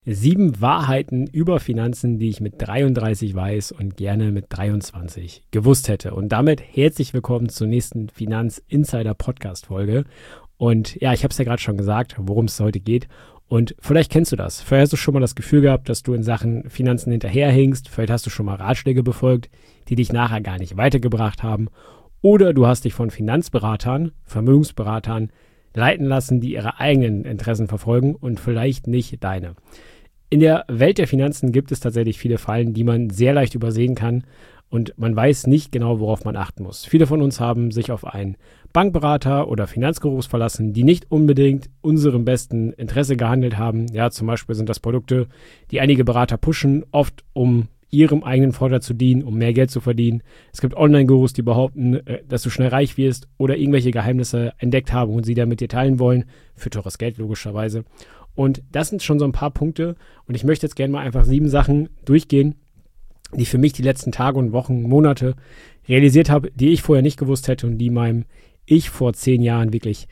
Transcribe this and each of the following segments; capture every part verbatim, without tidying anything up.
Sieben Wahrheiten über Finanzen, die ich mit dreiunddreißig weiß und gerne mit dreiundzwanzig gewusst hätte. Und damit herzlich willkommen zur nächsten Finanz-Insider-Podcast-Folge. Und ja, ich habe es ja gerade schon gesagt, worum es heute geht. Und vielleicht kennst du das. Vielleicht hast du schon mal das Gefühl gehabt, dass du in Sachen Finanzen hinterherhinkst. Vielleicht hast du schon mal Ratschläge befolgt, die dich nachher gar nicht weitergebracht haben. Oder du hast dich von Finanzberatern, Vermögensberatern leiten lassen, die ihre eigenen Interessen verfolgen und vielleicht nicht deine. In der Welt der Finanzen gibt es tatsächlich viele Fallen, die man sehr leicht übersehen kann und man weiß nicht genau, worauf man achten muss. Viele von uns haben sich auf einen Bankberater oder Finanzgurus verlassen, die nicht unbedingt unserem besten Interesse gehandelt haben. Ja, zum Beispiel sind das Produkte, die einige Berater pushen, oft um ihrem eigenen Vorteil zu dienen, um mehr Geld zu verdienen. Es gibt Online-Gurus, die behaupten, dass du schnell reich wirst oder irgendwelche Geheimnisse entdeckt haben und sie dann mit dir teilen wollen, für teures Geld logischerweise. Und das sind schon so ein paar Punkte und ich möchte jetzt gerne mal einfach sieben Sachen durchgehen, die für mich die letzten Tage und Wochen, Monate realisiert habe, die ich vorher nicht gewusst hätte und die meinem Ich vor zehn Jahren wirklich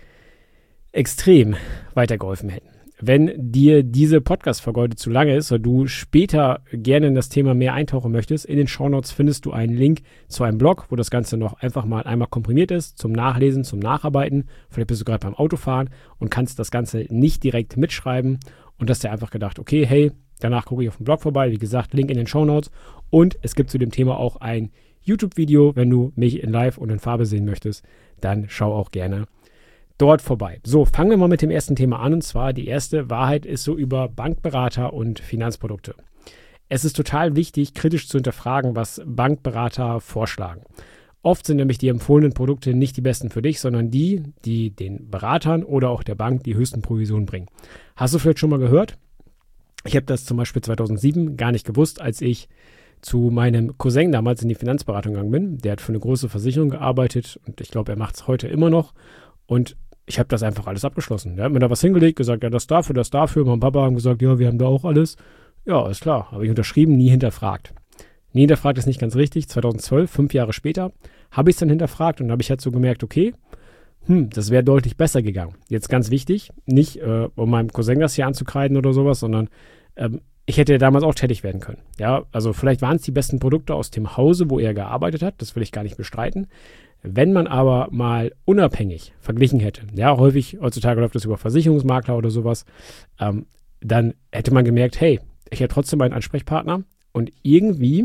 extrem weitergeholfen hätten. Wenn dir diese Podcast-Folge heute zu lange ist oder du später gerne in das Thema mehr eintauchen möchtest, in den Shownotes findest du einen Link zu einem Blog, wo das Ganze noch einfach mal einmal komprimiert ist, zum Nachlesen, zum Nacharbeiten. Vielleicht bist du gerade beim Autofahren und kannst das Ganze nicht direkt mitschreiben und hast dir einfach gedacht, okay, hey, danach gucke ich auf dem Blog vorbei. Wie gesagt, Link in den Shownotes. Und es gibt zu dem Thema auch ein YouTube-Video. Wenn du mich in Live und in Farbe sehen möchtest, dann schau auch gerne dort vorbei. So, fangen wir mal mit dem ersten Thema an. Und zwar die erste Wahrheit ist so über Bankberater und Finanzprodukte. Es ist total wichtig, kritisch zu hinterfragen, was Bankberater vorschlagen. Oft sind nämlich die empfohlenen Produkte nicht die besten für dich, sondern die, die den Beratern oder auch der Bank die höchsten Provisionen bringen. Hast du vielleicht schon mal gehört? Ich habe das zum Beispiel zweitausendsieben gar nicht gewusst, als ich zu meinem Cousin damals in die Finanzberatung gegangen bin. Der hat für eine große Versicherung gearbeitet und ich glaube, er macht es heute immer noch. Und ich habe das einfach alles abgeschlossen. Der hat mir da was hingelegt, gesagt, ja, das dafür, das dafür. Mein Papa haben gesagt, ja, wir haben da auch alles. Ja, ist klar. Habe ich unterschrieben, nie hinterfragt. Nie hinterfragt ist nicht ganz richtig. zweitausendzwölf, fünf Jahre später, habe ich es dann hinterfragt und habe ich halt so gemerkt, okay, hm, das wäre deutlich besser gegangen. Jetzt ganz wichtig, nicht äh, um meinem Cousin das hier anzukreiden oder sowas, sondern ähm, ich hätte ja damals auch tätig werden können. Ja, also vielleicht waren es die besten Produkte aus dem Hause, wo er gearbeitet hat. Das will ich gar nicht bestreiten. Wenn man aber mal unabhängig verglichen hätte, ja, häufig heutzutage läuft das über Versicherungsmakler oder sowas, ähm, dann hätte man gemerkt, hey, ich hätte trotzdem einen Ansprechpartner und irgendwie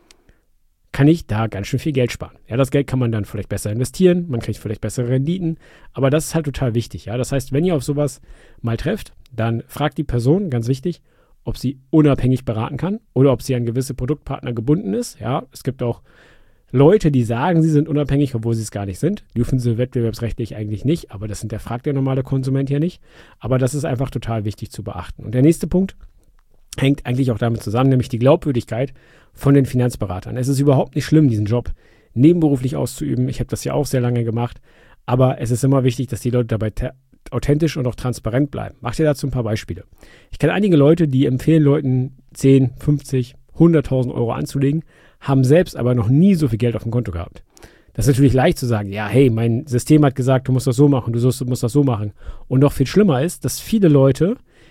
kann ich da ganz schön viel Geld sparen. Ja, das Geld kann man dann vielleicht besser investieren, man kriegt vielleicht bessere Renditen, aber das ist halt total wichtig. Ja, das heißt, wenn ihr auf sowas mal trefft, dann fragt die Person, ganz wichtig, ob sie unabhängig beraten kann oder ob sie an gewisse Produktpartner gebunden ist. Ja, es gibt auch Leute, die sagen, sie sind unabhängig, obwohl sie es gar nicht sind. Dürfen sie wettbewerbsrechtlich eigentlich nicht, aber das hinterfragt der normale Konsument ja nicht. Aber das ist einfach total wichtig zu beachten. Und der nächste Punkt hängt eigentlich auch damit zusammen, nämlich die Glaubwürdigkeit von den Finanzberatern. Es ist überhaupt nicht schlimm, diesen Job nebenberuflich auszuüben. Ich habe das ja auch sehr lange gemacht. Aber es ist immer wichtig, dass die Leute dabei authentisch und auch transparent bleiben. Mach dir dazu ein paar Beispiele. Ich kenne einige Leute, die empfehlen Leuten zehn, fünfzig, hunderttausend Euro anzulegen, haben selbst aber noch nie so viel Geld auf dem Konto gehabt. Das ist natürlich leicht zu sagen, ja, hey, mein System hat gesagt, du musst das so machen, du musst das so machen. Und noch viel schlimmer ist, dass viele Leute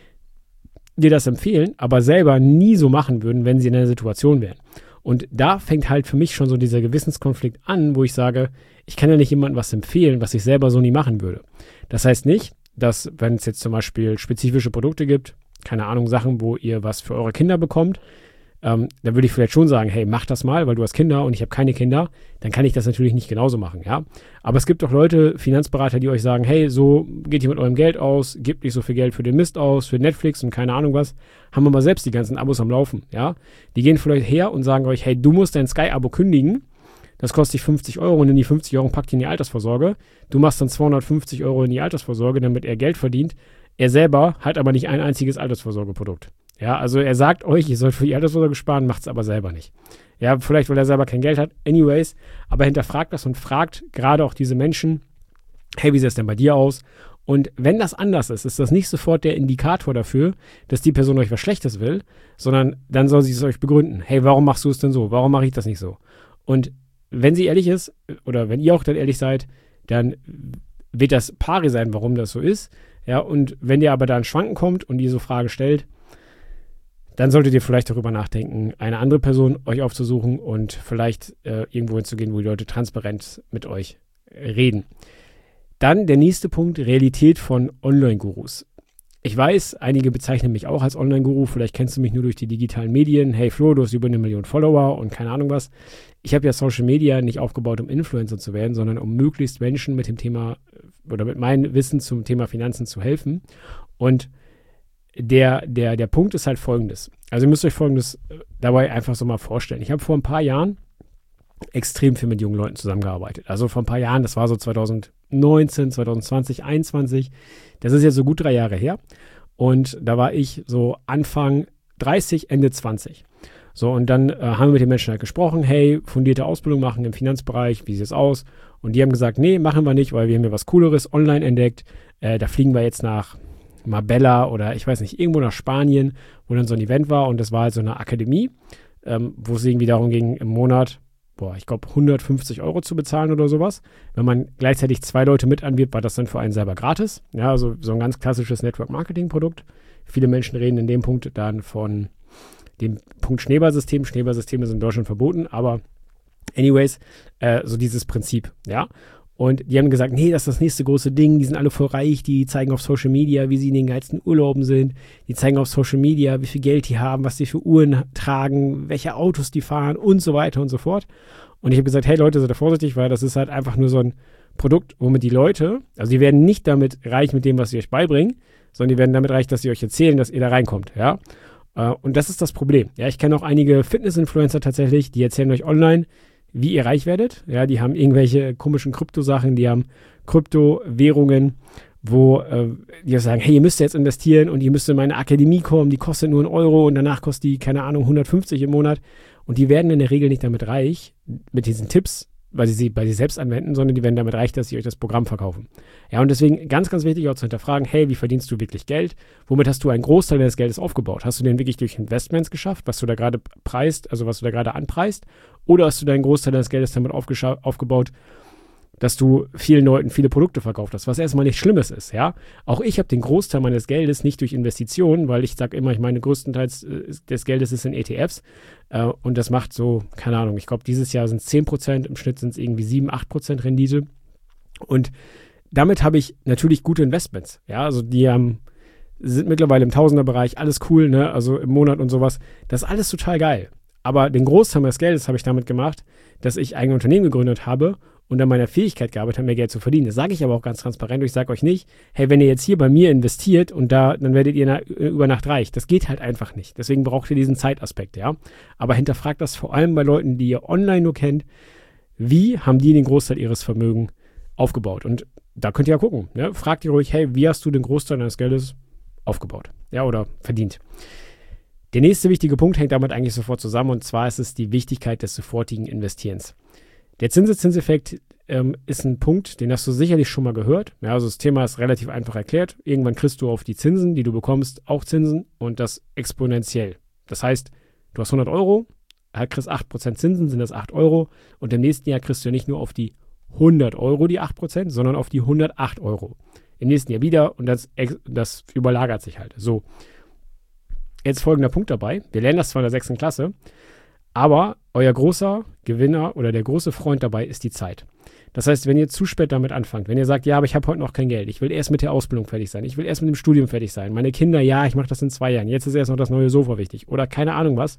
dir das empfehlen, aber selber nie so machen würden, wenn sie in einer Situation wären. Und da fängt halt für mich schon so dieser Gewissenskonflikt an, wo ich sage, ich kann ja nicht jemandem was empfehlen, was ich selber so nie machen würde. Das heißt nicht, dass, wenn es jetzt zum Beispiel spezifische Produkte gibt, keine Ahnung, Sachen, wo ihr was für eure Kinder bekommt, Ähm, dann würde ich vielleicht schon sagen, hey, mach das mal, weil du hast Kinder und ich habe keine Kinder, dann kann ich das natürlich nicht genauso machen, ja. Aber es gibt auch Leute, Finanzberater, die euch sagen, hey, so geht ihr mit eurem Geld aus, gebt nicht so viel Geld für den Mist aus, für Netflix und keine Ahnung was, haben aber selbst die ganzen Abos am Laufen, ja. Die gehen vielleicht her und sagen euch, hey, du musst dein Sky-Abo kündigen, das kostet dich fünfzig Euro und in die fünfzig Euro packt ihr in die Altersvorsorge, du machst dann zweihundertfünfzig Euro in die Altersvorsorge, damit er Geld verdient, er selber hat aber nicht ein einziges Altersvorsorgeprodukt. Ja, also er sagt euch, ihr sollt für die Altersvorsorge sparen, macht es aber selber nicht. Ja, vielleicht, weil er selber kein Geld hat. Anyways, aber hinterfragt das und fragt gerade auch diese Menschen, hey, wie sieht es denn bei dir aus? Und wenn das anders ist, ist das nicht sofort der Indikator dafür, dass die Person euch was Schlechtes will, sondern dann soll sie es euch begründen. Hey, warum machst du es denn so? Warum mache ich das nicht so? Und wenn sie ehrlich ist, oder wenn ihr auch dann ehrlich seid, dann wird das pari sein, warum das so ist. Ja, und wenn ihr aber da ins Schwanken kommt und ihr so Frage stellt, dann solltet ihr vielleicht darüber nachdenken, eine andere Person euch aufzusuchen und vielleicht äh, irgendwo hinzugehen, wo die Leute transparent mit euch reden. Dann der nächste Punkt, Realität von Online-Gurus. Ich weiß, einige bezeichnen mich auch als Online-Guru, vielleicht kennst du mich nur durch die digitalen Medien. Hey Flo, du hast über eine Million Follower und keine Ahnung was. Ich habe ja Social Media nicht aufgebaut, um Influencer zu werden, sondern um möglichst Menschen mit dem Thema oder mit meinem Wissen zum Thema Finanzen zu helfen. Und der, der, der Punkt ist halt folgendes. Also ihr müsst euch folgendes dabei einfach so mal vorstellen. Ich habe vor ein paar Jahren extrem viel mit jungen Leuten zusammengearbeitet. Also vor ein paar Jahren, das war so zwanzig neunzehn, zwanzig zwanzig, einundzwanzig. Das ist jetzt so gut drei Jahre her. Und da war ich so Anfang dreißig, Ende zwanzig. So, und dann äh, haben wir mit den Menschen halt gesprochen, hey, fundierte Ausbildung machen im Finanzbereich, wie sieht es aus? Und die haben gesagt, nee, machen wir nicht, weil wir haben hier was Cooleres online entdeckt. Äh, da fliegen wir jetzt nach Marbella oder ich weiß nicht, irgendwo nach Spanien, wo dann so ein Event war und das war halt so eine Akademie, ähm, wo es irgendwie darum ging, im Monat, boah, ich glaube hundertfünfzig Euro zu bezahlen oder sowas. Wenn man gleichzeitig zwei Leute mit anbietet, war das dann für einen selber gratis. Ja, also so ein ganz klassisches Network-Marketing-Produkt. Viele Menschen reden in dem Punkt dann von dem Punkt Schneeballsystem. Schneeballsysteme sind in Deutschland verboten, aber anyways, äh, so dieses Prinzip, ja. Und die haben gesagt, nee, das ist das nächste große Ding, die sind alle voll reich, die zeigen auf Social Media, wie sie in den geilsten Urlauben sind, die zeigen auf Social Media, wie viel Geld die haben, was sie für Uhren tragen, welche Autos die fahren und so weiter und so fort. Und ich habe gesagt, hey Leute, seid da vorsichtig, weil das ist halt einfach nur so ein Produkt, womit die Leute, also die werden nicht damit reich mit dem, was sie euch beibringen, sondern die werden damit reich, dass sie euch erzählen, dass ihr da reinkommt, ja. Und das ist das Problem. Ja, ich kenne auch einige Fitness-Influencer tatsächlich, die erzählen euch online, wie ihr reich werdet. Ja, die haben irgendwelche komischen Kryptosachen, die haben Kryptowährungen, wo äh, die sagen, hey, ihr müsst jetzt investieren und ihr müsst in meine Akademie kommen, die kostet nur einen Euro und danach kostet die, keine Ahnung, hundertfünfzig im Monat. Und die werden in der Regel nicht damit reich, mit diesen Tipps, weil sie sie bei sich selbst anwenden, sondern die werden damit reich, dass sie euch das Programm verkaufen. Ja, und deswegen ganz, ganz wichtig auch zu hinterfragen, hey, wie verdienst du wirklich Geld? Womit hast du einen Großteil deines Geldes aufgebaut? Hast du den wirklich durch Investments geschafft, was du da gerade preist, also was du da gerade anpreist? Oder hast du deinen Großteil deines Geldes damit aufgebaut, dass du vielen Leuten viele Produkte verkauft hast, was erstmal nichts Schlimmes ist, ja. Auch ich habe den Großteil meines Geldes nicht durch Investitionen, weil ich sage immer, ich meine, größtenteils äh, des Geldes ist in E T Fs äh, und das macht so, keine Ahnung, ich glaube, dieses Jahr sind es zehn Prozent, im Schnitt sind es irgendwie sieben, acht Prozent Rendite und damit habe ich natürlich gute Investments, ja, also die haben, sind mittlerweile im Tausenderbereich, alles cool, ne, also im Monat und sowas, das ist alles total geil, aber den Großteil meines Geldes habe ich damit gemacht, dass ich ein Unternehmen gegründet habe und an meiner Fähigkeit gearbeitet habe, mehr Geld zu verdienen. Das sage ich aber auch ganz transparent. Ich sage euch nicht, hey, wenn ihr jetzt hier bei mir investiert und da, dann werdet ihr na, über Nacht reich. Das geht halt einfach nicht. Deswegen braucht ihr diesen Zeitaspekt, ja. Aber hinterfragt das vor allem bei Leuten, die ihr online nur kennt. Wie haben die den Großteil ihres Vermögens aufgebaut? Und da könnt ihr ja gucken. Ne? Fragt ihr ruhig, hey, wie hast du den Großteil deines Geldes aufgebaut? Ja, oder verdient? Der nächste wichtige Punkt hängt damit eigentlich sofort zusammen und zwar ist es die Wichtigkeit des sofortigen Investierens. Der Zinseszinseffekt ähm, ist ein Punkt, den hast du sicherlich schon mal gehört. Ja, also das Thema ist relativ einfach erklärt. Irgendwann kriegst du auf die Zinsen, die du bekommst, auch Zinsen und das exponentiell. Das heißt, du hast hundert Euro, kriegst acht Prozent Zinsen, sind das acht Euro und im nächsten Jahr kriegst du ja nicht nur auf die hundert Euro die acht Prozent, sondern auf die hundertacht Euro. Im nächsten Jahr wieder und das, das überlagert sich halt. So, jetzt folgender Punkt dabei. Wir lernen das zwar in der sechsten Klasse, aber euer großer Gewinner oder der große Freund dabei ist die Zeit. Das heißt, wenn ihr zu spät damit anfangt, wenn ihr sagt, ja, aber ich habe heute noch kein Geld, ich will erst mit der Ausbildung fertig sein, ich will erst mit dem Studium fertig sein, meine Kinder, ja, ich mache das in zwei Jahren, jetzt ist erst noch das neue Sofa wichtig oder keine Ahnung was,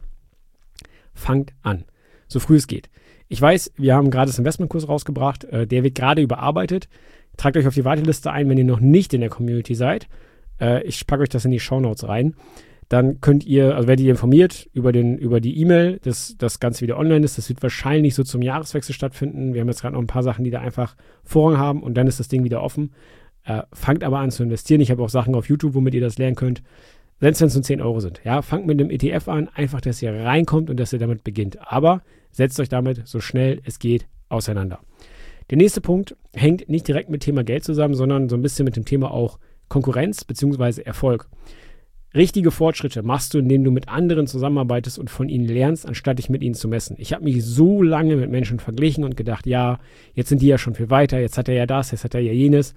fangt an, so früh es geht. Ich weiß, wir haben gerade das Investmentkurs rausgebracht, äh, der wird gerade überarbeitet. Tragt euch auf die Warteliste ein, wenn ihr noch nicht in der Community seid. Äh, ich packe euch das in die Shownotes rein. Dann könnt ihr, also werdet ihr informiert über, den, über die E-Mail, dass das Ganze wieder online ist. Das wird wahrscheinlich so zum Jahreswechsel stattfinden. Wir haben jetzt gerade noch ein paar Sachen, die da einfach Vorrang haben und dann ist das Ding wieder offen. Äh, fangt aber an zu investieren. Ich habe auch Sachen auf YouTube, womit ihr das lernen könnt. Selbst wenn es nur zehn Euro sind. Ja, fangt mit einem E T F an, einfach, dass ihr reinkommt und dass ihr damit beginnt. Aber setzt euch damit so schnell es geht auseinander. Der nächste Punkt hängt nicht direkt mit Thema Geld zusammen, sondern so ein bisschen mit dem Thema auch Konkurrenz bzw. Erfolg. Richtige Fortschritte machst du, indem du mit anderen zusammenarbeitest und von ihnen lernst, anstatt dich mit ihnen zu messen. Ich habe mich so lange mit Menschen verglichen und gedacht, ja, jetzt sind die ja schon viel weiter, jetzt hat er ja das, jetzt hat er ja jenes.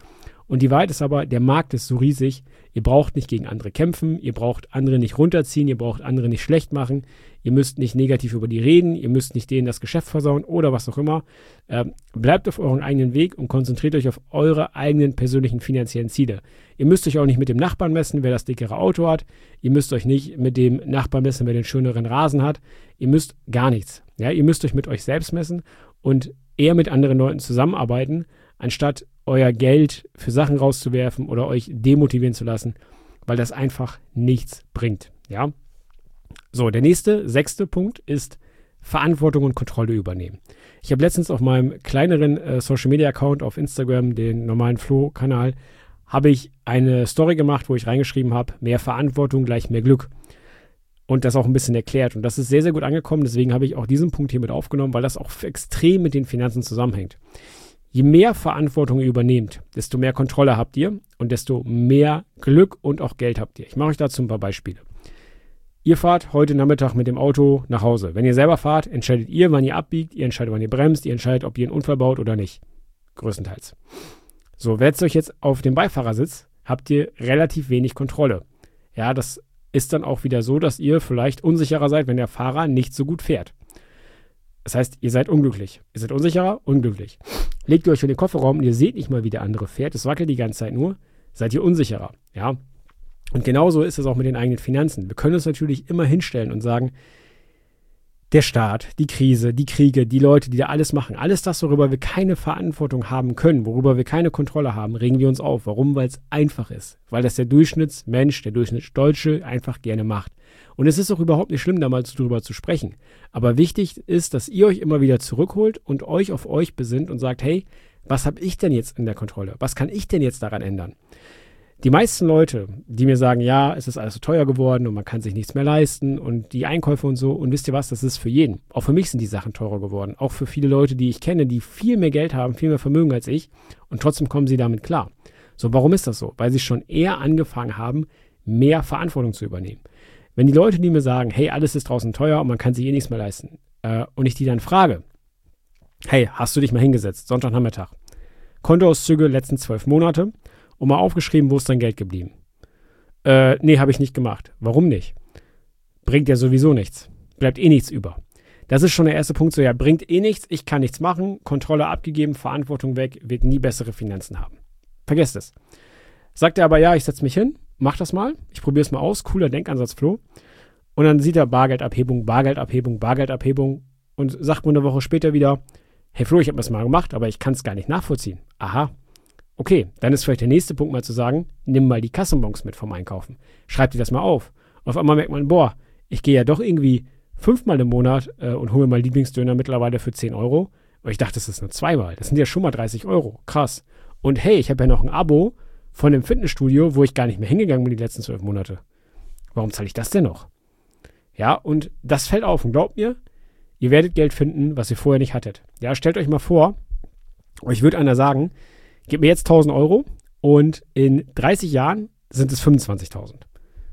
Und die Wahrheit ist aber, der Markt ist so riesig, ihr braucht nicht gegen andere kämpfen, ihr braucht andere nicht runterziehen, ihr braucht andere nicht schlecht machen, ihr müsst nicht negativ über die reden, ihr müsst nicht denen das Geschäft versauen oder was auch immer. Ähm, bleibt auf euren eigenen Weg und konzentriert euch auf eure eigenen persönlichen finanziellen Ziele. Ihr müsst euch auch nicht mit dem Nachbarn messen, wer das dickere Auto hat. Ihr müsst euch nicht mit dem Nachbarn messen, wer den schöneren Rasen hat. Ihr müsst gar nichts. Ja, ihr müsst euch mit euch selbst messen und eher mit anderen Leuten zusammenarbeiten, anstatt euer Geld für Sachen rauszuwerfen oder euch demotivieren zu lassen, weil das einfach nichts bringt. Ja? So, der nächste, sechste Punkt ist Verantwortung und Kontrolle übernehmen. Ich habe letztens auf meinem kleineren äh, Social-Media-Account auf Instagram, den normalen Flo-Kanal, habe ich eine Story gemacht, wo ich reingeschrieben habe, mehr Verantwortung gleich mehr Glück. Und das auch ein bisschen erklärt. Und das ist sehr, sehr gut angekommen. Deswegen habe ich auch diesen Punkt hier mit aufgenommen, weil das auch extrem mit den Finanzen zusammenhängt. Je mehr Verantwortung ihr übernehmt, desto mehr Kontrolle habt ihr und desto mehr Glück und auch Geld habt ihr. Ich mache euch dazu ein paar Beispiele. Ihr fahrt heute Nachmittag mit dem Auto nach Hause. Wenn ihr selber fahrt, entscheidet ihr, wann ihr abbiegt, ihr entscheidet, wann ihr bremst, ihr entscheidet, ob ihr einen Unfall baut oder nicht. Größtenteils. So, setzt euch jetzt auf den Beifahrersitz, habt ihr relativ wenig Kontrolle. Ja, das ist dann auch wieder so, dass ihr vielleicht unsicherer seid, wenn der Fahrer nicht so gut fährt. Das heißt, ihr seid unglücklich. Ihr seid unsicherer, unglücklich. Legt ihr euch in den Kofferraum und ihr seht nicht mal, wie der andere fährt, es wackelt die ganze Zeit nur, seid ihr unsicherer. Ja? Und genauso ist es auch mit den eigenen Finanzen. Wir können uns natürlich immer hinstellen und sagen, der Staat, die Krise, die Kriege, die Leute, die da alles machen, alles das, worüber wir keine Verantwortung haben können, worüber wir keine Kontrolle haben, regen wir uns auf. Warum? Weil es einfach ist. Weil das der Durchschnittsmensch, der Durchschnittsdeutsche einfach gerne macht. Und es ist auch überhaupt nicht schlimm, da mal drüber zu sprechen. Aber wichtig ist, dass ihr euch immer wieder zurückholt und euch auf euch besinnt und sagt, hey, was habe ich denn jetzt in der Kontrolle? Was kann ich denn jetzt daran ändern? Die meisten Leute, die mir sagen, ja, es ist alles so teuer geworden und man kann sich nichts mehr leisten und die Einkäufe und so, und wisst ihr was, das ist für jeden. Auch für mich sind die Sachen teurer geworden. Auch für viele Leute, die ich kenne, die viel mehr Geld haben, viel mehr Vermögen als ich, und trotzdem kommen sie damit klar. So, warum ist das so? Weil sie schon eher angefangen haben, mehr Verantwortung zu übernehmen. Wenn die Leute, die mir sagen, hey, alles ist draußen teuer und man kann sich eh nichts mehr leisten, äh, und ich die dann frage, hey, hast du dich mal hingesetzt, Sonntagnachmittag, Kontoauszüge letzten zwölf Monate, und mal aufgeschrieben, wo ist dein Geld geblieben? Äh, nee, habe ich nicht gemacht. Warum nicht? Bringt ja sowieso nichts. Bleibt eh nichts über. Das ist schon der erste Punkt, so ja, bringt eh nichts, ich kann nichts machen, Kontrolle abgegeben, Verantwortung weg, wird nie bessere Finanzen haben. Vergesst es. Sagt er aber, ja, ich setze mich hin, mach das mal, ich probiere es mal aus, cooler Denkansatz, Flo. Und dann sieht er Bargeldabhebung, Bargeldabhebung, Bargeldabhebung und sagt mir eine Woche später wieder, hey Flo, ich habe das mal gemacht, aber ich kann es gar nicht nachvollziehen. Aha. Okay, dann ist vielleicht der nächste Punkt mal zu sagen, nimm mal die Kassenbons mit vom Einkaufen. Schreib dir das mal auf. Auf einmal merkt man, boah, ich gehe ja doch irgendwie fünfmal im Monat äh, und hole mir mal Lieblingsdöner mittlerweile für zehn Euro. Aber ich dachte, das ist nur zweimal. Das sind ja schon mal dreißig Euro. Krass. Und hey, ich habe ja noch ein Abo von dem Fitnessstudio, wo ich gar nicht mehr hingegangen bin die letzten zwölf Monate. Warum zahle ich das denn noch? Ja, und das fällt auf. Und glaubt mir, ihr werdet Geld finden, was ihr vorher nicht hattet. Ja, stellt euch mal vor, euch wird einer sagen, gib mir jetzt tausend Euro und in dreißig Jahren sind es fünfundzwanzigtausend.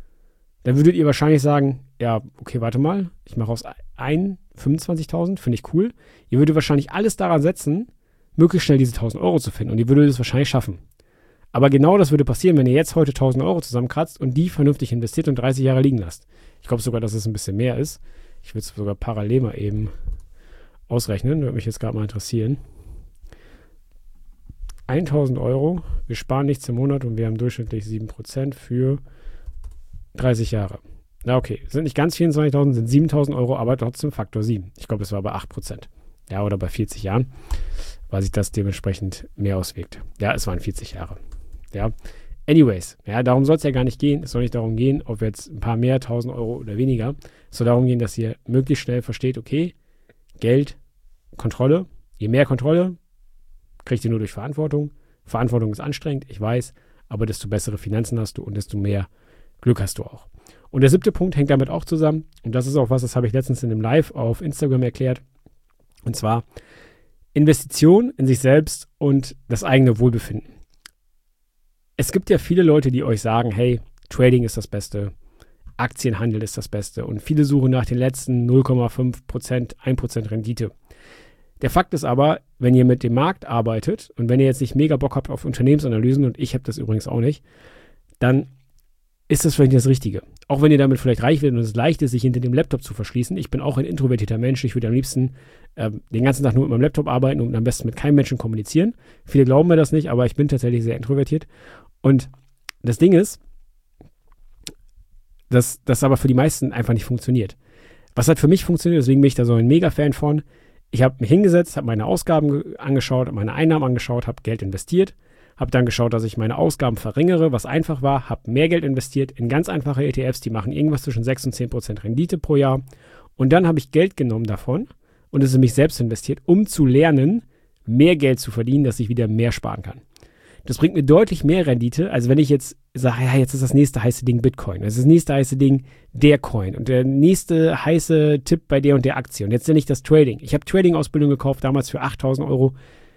Dann würdet ihr wahrscheinlich sagen, ja, okay, warte mal, ich mache aus ein fünfundzwanzigtausend, finde ich cool. Ihr würdet wahrscheinlich alles daran setzen, möglichst schnell diese tausend Euro zu finden, und ihr würdet es wahrscheinlich schaffen. Aber genau das würde passieren, wenn ihr jetzt heute tausend Euro zusammenkratzt und die vernünftig investiert und dreißig Jahre liegen lasst. Ich glaube sogar, dass es ein bisschen mehr ist. Ich würde es sogar parallel mal eben ausrechnen, würde mich jetzt gerade mal interessieren. tausend Euro, wir sparen nichts im Monat und wir haben durchschnittlich sieben Prozent für dreißig Jahre. Na okay, sind nicht ganz vierundzwanzigtausend, sind siebentausend Euro, aber trotzdem Faktor sieben. Ich glaube, es war bei acht Prozent. Ja, oder bei vierzig Jahren, weil sich das dementsprechend mehr auswirkt. Ja, es waren vierzig Jahre. Ja, anyways, ja, darum soll es ja gar nicht gehen. Es soll nicht darum gehen, ob jetzt ein paar mehr, tausend Euro oder weniger. Es soll darum gehen, dass ihr möglichst schnell versteht, okay, Geld, Kontrolle, je mehr Kontrolle, kriegt ihr nur durch Verantwortung. Verantwortung ist anstrengend, ich weiß, aber desto bessere Finanzen hast du und desto mehr Glück hast du auch. Und der siebte Punkt hängt damit auch zusammen, und das ist auch was, das habe ich letztens in einem Live auf Instagram erklärt, und zwar Investition in sich selbst und das eigene Wohlbefinden. Es gibt ja viele Leute, die euch sagen, hey, Trading ist das Beste, Aktienhandel ist das Beste, und viele suchen nach den letzten null Komma fünf Prozent, ein Prozent Rendite. Der Fakt ist aber, wenn ihr mit dem Markt arbeitet und wenn ihr jetzt nicht mega Bock habt auf Unternehmensanalysen, und ich habe das übrigens auch nicht, dann ist das vielleicht nicht das Richtige. Auch wenn ihr damit vielleicht reich werdet und es leicht ist, sich hinter dem Laptop zu verschließen. Ich bin auch ein introvertierter Mensch. Ich würde am liebsten äh, den ganzen Tag nur mit meinem Laptop arbeiten und am besten mit keinem Menschen kommunizieren. Viele glauben mir das nicht, aber ich bin tatsächlich sehr introvertiert. Und das Ding ist, dass das aber für die meisten einfach nicht funktioniert. Was hat für mich funktioniert, deswegen bin ich da so ein Mega-Fan von. Ich habe mich hingesetzt, habe meine Ausgaben angeschaut, habe meine Einnahmen angeschaut, habe Geld investiert, habe dann geschaut, dass ich meine Ausgaben verringere, was einfach war, habe mehr Geld investiert in ganz einfache E T Fs, die machen irgendwas zwischen sechs und zehn Prozent Rendite pro Jahr. Und dann habe ich Geld genommen davon und es in mich selbst investiert, um zu lernen, mehr Geld zu verdienen, dass ich wieder mehr sparen kann. Das bringt mir deutlich mehr Rendite, als wenn ich jetzt sage, ja, jetzt ist das nächste heiße Ding Bitcoin. Das ist das nächste heiße Ding der Coin und der nächste heiße Tipp bei der und der Aktie. Und jetzt nenne ich das Trading. Ich habe Trading-Ausbildung gekauft, damals für achttausend Euro.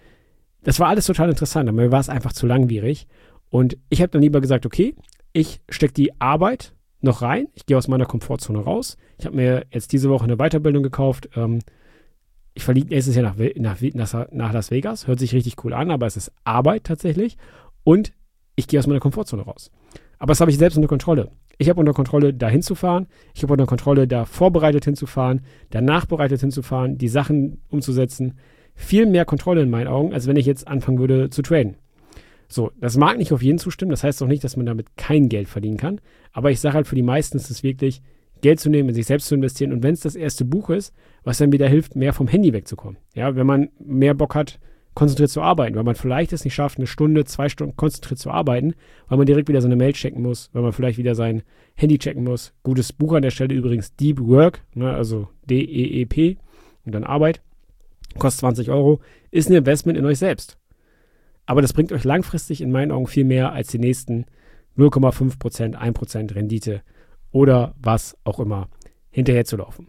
Das war alles total interessant, aber mir war es einfach zu langwierig. Und ich habe dann lieber gesagt, okay, ich stecke die Arbeit noch rein. Ich gehe aus meiner Komfortzone raus. Ich habe mir jetzt diese Woche eine Weiterbildung gekauft. Ähm, ich verliege nächstes Jahr nach, nach, nach Las Vegas. Hört sich richtig cool an, aber es ist Arbeit tatsächlich. Und ich gehe aus meiner Komfortzone raus. Aber das habe ich selbst unter Kontrolle. Ich habe unter Kontrolle, da hinzufahren. Ich habe unter Kontrolle, da vorbereitet hinzufahren, da nachbereitet hinzufahren, die Sachen umzusetzen. Viel mehr Kontrolle in meinen Augen, als wenn ich jetzt anfangen würde zu traden. So, das mag nicht auf jeden zustimmen. Das heißt auch nicht, dass man damit kein Geld verdienen kann. Aber ich sage halt, für die meisten ist es wirklich, Geld zu nehmen, in sich selbst zu investieren. Und wenn es das erste Buch ist, was dann wieder hilft, mehr vom Handy wegzukommen. Ja, wenn man mehr Bock hat, konzentriert zu arbeiten, weil man vielleicht es nicht schafft, eine Stunde, zwei Stunden konzentriert zu arbeiten, weil man direkt wieder seine Mail checken muss, weil man vielleicht wieder sein Handy checken muss. Gutes Buch an der Stelle übrigens, Deep Work, ne, also D E E P und dann Arbeit, kostet zwanzig Euro, ist ein Investment in euch selbst. Aber das bringt euch langfristig in meinen Augen viel mehr als die nächsten null Komma fünf Prozent, ein Prozent Rendite oder was auch immer hinterher zu laufen.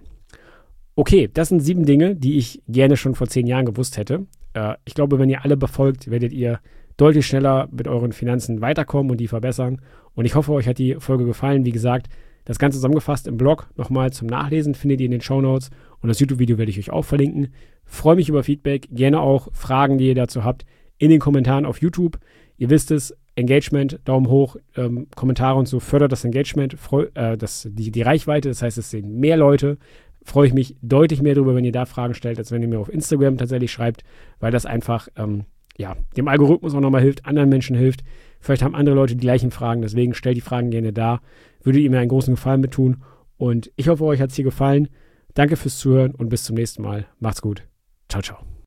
Okay, das sind sieben Dinge, die ich gerne schon vor zehn Jahren gewusst hätte. Äh, ich glaube, wenn ihr alle befolgt, werdet ihr deutlich schneller mit euren Finanzen weiterkommen und die verbessern. Und ich hoffe, euch hat die Folge gefallen. Wie gesagt, das Ganze zusammengefasst im Blog nochmal zum Nachlesen findet ihr in den Shownotes und das YouTube-Video werde ich euch auch verlinken. Freue mich über Feedback, gerne auch Fragen, die ihr dazu habt, in den Kommentaren auf YouTube. Ihr wisst es, Engagement, Daumen hoch, ähm, Kommentare und so fördert das Engagement, freu, äh, das, die, die Reichweite, das heißt, es sehen mehr Leute. Freue ich mich deutlich mehr darüber, wenn ihr da Fragen stellt, als wenn ihr mir auf Instagram tatsächlich schreibt, weil das einfach ähm, ja, dem Algorithmus auch nochmal hilft, anderen Menschen hilft. Vielleicht haben andere Leute die gleichen Fragen, deswegen stellt die Fragen gerne da. Würdet ihr mir einen großen Gefallen mit tun. Und ich hoffe, euch hat es hier gefallen. Danke fürs Zuhören und bis zum nächsten Mal. Macht's gut. Ciao, ciao.